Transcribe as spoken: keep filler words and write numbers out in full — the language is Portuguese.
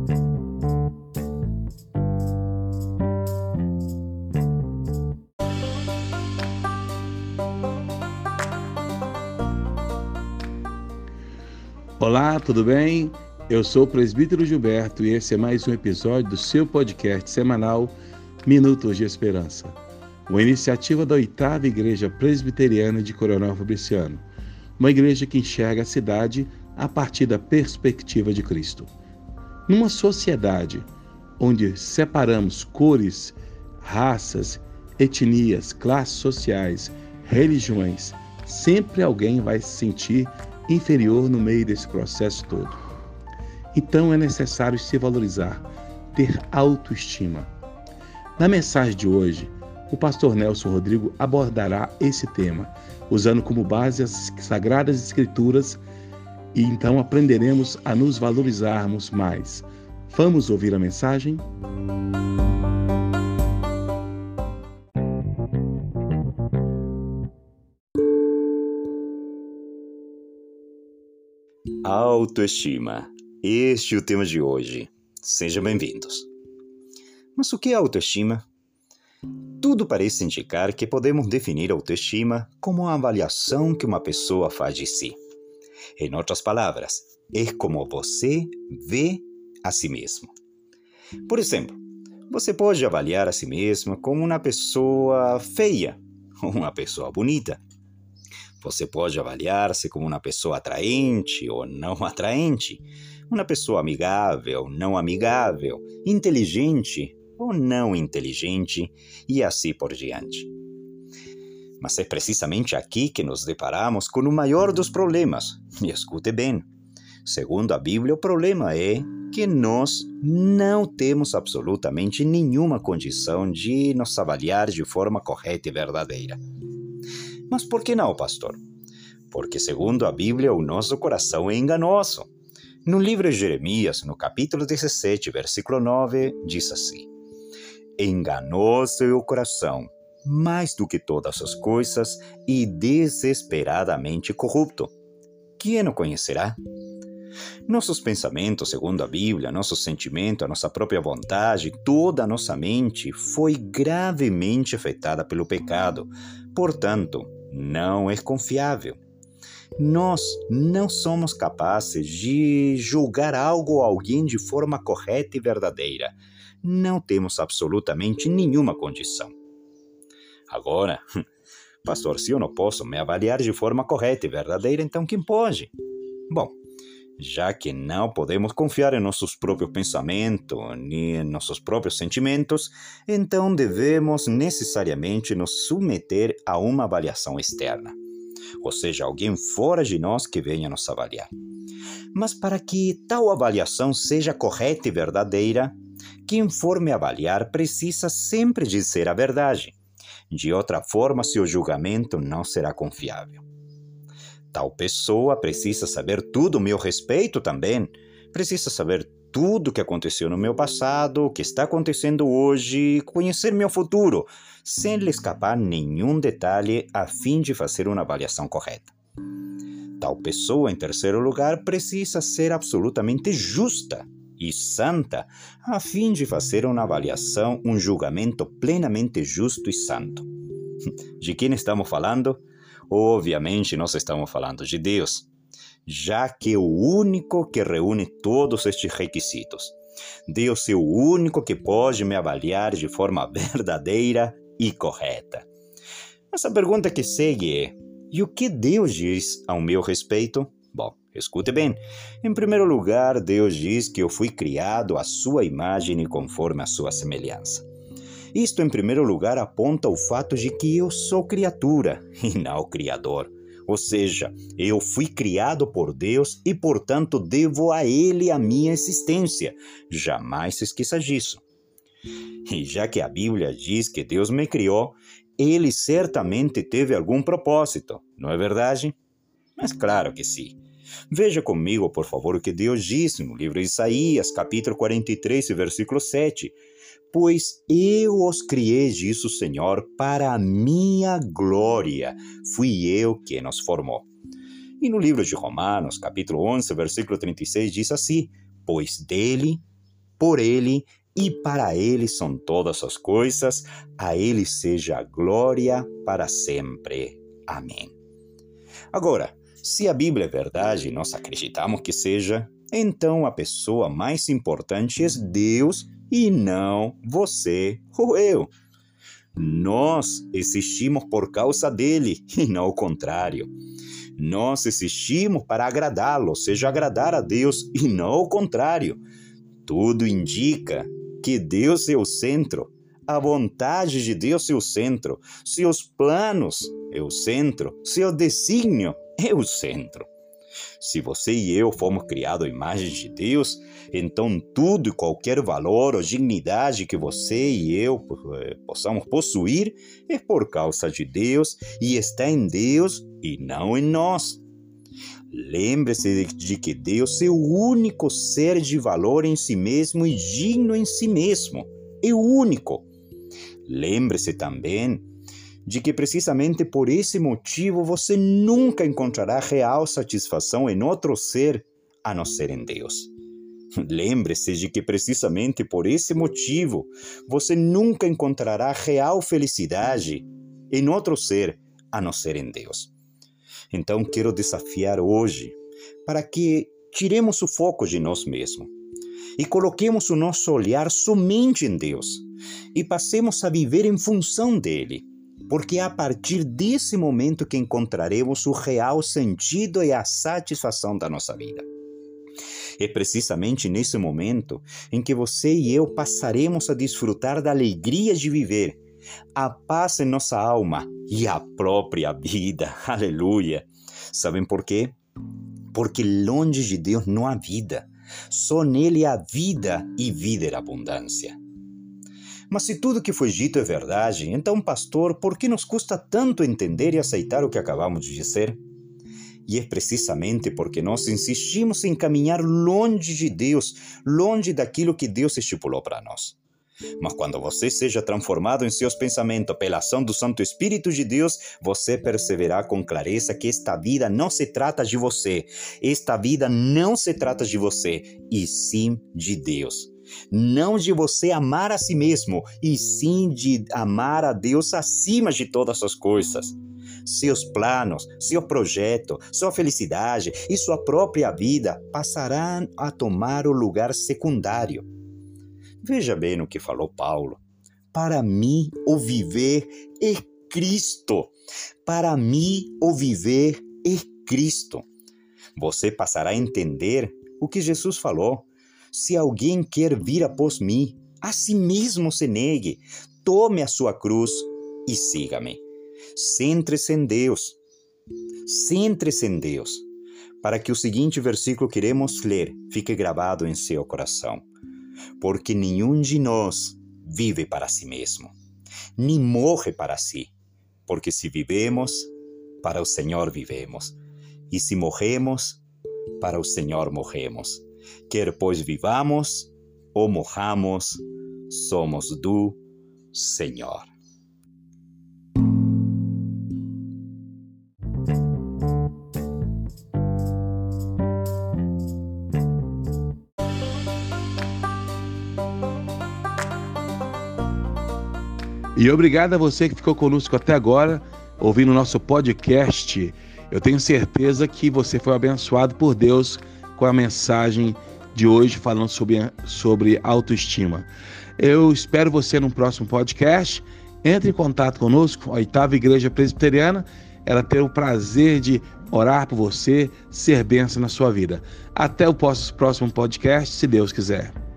Olá, tudo bem? Eu sou o presbítero Gilberto e esse é mais um episódio do seu podcast semanal Minutos de Esperança, uma iniciativa da oitava Igreja Presbiteriana de Coronel Fabriciano, uma igreja que enxerga a cidade a partir da perspectiva de Cristo. Numa sociedade onde separamos cores, raças, etnias, classes sociais, religiões, sempre alguém vai se sentir inferior no meio desse processo todo. Então é necessário se valorizar, ter autoestima. Na mensagem de hoje, o pastor Nelson Rodrigo abordará esse tema, usando como base as Sagradas Escrituras, e então aprenderemos a nos valorizarmos mais. Vamos ouvir a mensagem? Autoestima. Este é o tema de hoje. Sejam bem-vindos. Mas o que é autoestima? Tudo parece indicar que podemos definir autoestima como a avaliação que uma pessoa faz de si. Em outras palavras, é como você vê a si mesmo. Por exemplo, você pode avaliar a si mesmo como uma pessoa feia ou uma pessoa bonita. Você pode avaliar-se como uma pessoa atraente ou não atraente, uma pessoa amigável ou não amigável, inteligente ou não inteligente, e assim por diante. Mas é precisamente aqui que nos deparamos com o maior dos problemas. E escute bem, segundo a Bíblia, o problema é que nós não temos absolutamente nenhuma condição de nos avaliar de forma correta e verdadeira. Mas por que não, pastor? Porque, segundo a Bíblia, o nosso coração é enganoso. No livro de Jeremias, no capítulo dezessete, versículo nove, diz assim: enganoso é o coração, mais do que todas as coisas, e desesperadamente corrupto. Quem o conhecerá? Nossos pensamentos, segundo a Bíblia, nosso sentimento, a nossa própria vontade, toda a nossa mente foi gravemente afetada pelo pecado. Portanto, não é confiável. Nós não somos capazes de julgar algo ou alguém de forma correta e verdadeira. Não temos absolutamente nenhuma condição. Agora, pastor, se eu não posso me avaliar de forma correta e verdadeira, então quem pode? Bom, já que não podemos confiar em nossos próprios pensamentos, nem em nossos próprios sentimentos, então devemos necessariamente nos submeter a uma avaliação externa, ou seja, alguém fora de nós que venha nos avaliar. Mas para que tal avaliação seja correta e verdadeira, quem for me avaliar precisa sempre dizer a verdade. De outra forma, seu julgamento não será confiável. Tal pessoa precisa saber tudo a meu respeito também. Precisa saber tudo o que aconteceu no meu passado, o que está acontecendo hoje, conhecer meu futuro, sem lhe escapar nenhum detalhe a fim de fazer uma avaliação correta. Tal pessoa, em terceiro lugar, precisa ser absolutamente justa e santa, a fim de fazer uma avaliação, um julgamento plenamente justo e santo. De quem estamos falando? Obviamente, nós estamos falando de Deus, já que é o único que reúne todos estes requisitos. Deus é o único que pode me avaliar de forma verdadeira e correta. Mas a pergunta que segue é: e o que Deus diz ao meu respeito? Bom, escute bem. Em primeiro lugar, Deus diz que eu fui criado à sua imagem e conforme a sua semelhança. Isto, em primeiro lugar, aponta o fato de que eu sou criatura e não criador. Ou seja, eu fui criado por Deus e, portanto, devo a Ele a minha existência. Jamais se esqueça disso. E já que a Bíblia diz que Deus me criou, Ele certamente teve algum propósito, não é verdade? Mas claro que sim. Veja comigo, por favor, o que Deus disse no livro de Isaías, capítulo quarenta e três, versículo sete. Pois eu os criei, diz o Senhor, para a minha glória. Fui eu quem os formou. E no livro de Romanos, capítulo onze, versículo trinta e seis, diz assim: pois dele, por Ele e para Ele são todas as coisas. A Ele seja a glória para sempre. Amém. Agora, se a Bíblia é verdade e nós acreditamos que seja, então a pessoa mais importante é Deus e não você ou eu. Nós existimos por causa dele e não o contrário. Nós existimos para agradá-lo, ou seja, agradar a Deus e não o contrário. Tudo indica que Deus é o centro, a vontade de Deus é o centro, seus planos é o centro, seu desígnio é o centro. Se você e eu fomos criados à imagem de Deus, então tudo e qualquer valor ou dignidade que você e eu possamos possuir é por causa de Deus e está em Deus e não em nós. Lembre-se de que Deus é o único ser de valor em si mesmo e digno em si mesmo. É o único. Lembre-se também de que precisamente por esse motivo você nunca encontrará real satisfação em outro ser a não ser em Deus. Lembre-se de que precisamente por esse motivo você nunca encontrará real felicidade em outro ser a não ser em Deus. Então quero desafiar hoje para que tiremos o foco de nós mesmos e coloquemos o nosso olhar somente em Deus e passemos a viver em função dele. Porque é a partir desse momento que encontraremos o real sentido e a satisfação da nossa vida. É precisamente nesse momento em que você e eu passaremos a desfrutar da alegria de viver, a paz em nossa alma e a própria vida. Aleluia! Sabem por quê? Porque longe de Deus não há vida. Só nele há vida e vida em abundância. Mas se tudo que foi dito é verdade, então, pastor, por que nos custa tanto entender e aceitar o que acabamos de dizer? E é precisamente porque nós insistimos em caminhar longe de Deus, longe daquilo que Deus estipulou para nós. Mas quando você seja transformado em seus pensamentos pela ação do Santo Espírito de Deus, você perceberá com clareza que esta vida não se trata de você. Esta vida não se trata de você, e sim de Deus. Não de você amar a si mesmo, e sim de amar a Deus acima de todas as coisas. Seus planos, seu projeto, sua felicidade e sua própria vida passarão a tomar o lugar secundário. Veja bem o que falou Paulo. Para mim, o viver é Cristo. Para mim, o viver é Cristo. Você passará a entender o que Jesus falou. Se alguém quer vir após mim, a si mesmo se negue, tome a sua cruz e siga-me. Centre-se em Deus. Centre-se em Deus, para que o seguinte versículo que iremos ler fique gravado em seu coração. Porque nenhum de nós vive para si mesmo, nem morre para si. Porque se vivemos, para o Senhor vivemos, e se morremos, para o Senhor morremos. Quer pois vivamos ou morramos, somos do Senhor. E obrigado a você que ficou conosco até agora, ouvindo o nosso podcast. Eu tenho certeza que você foi abençoado por Deus com a mensagem de hoje falando sobre, sobre autoestima. Eu espero você no próximo podcast. Entre em contato conosco, a Oitava Igreja Presbiteriana. Ela tem o prazer de orar por você, ser bênção na sua vida. Até o próximo podcast, se Deus quiser.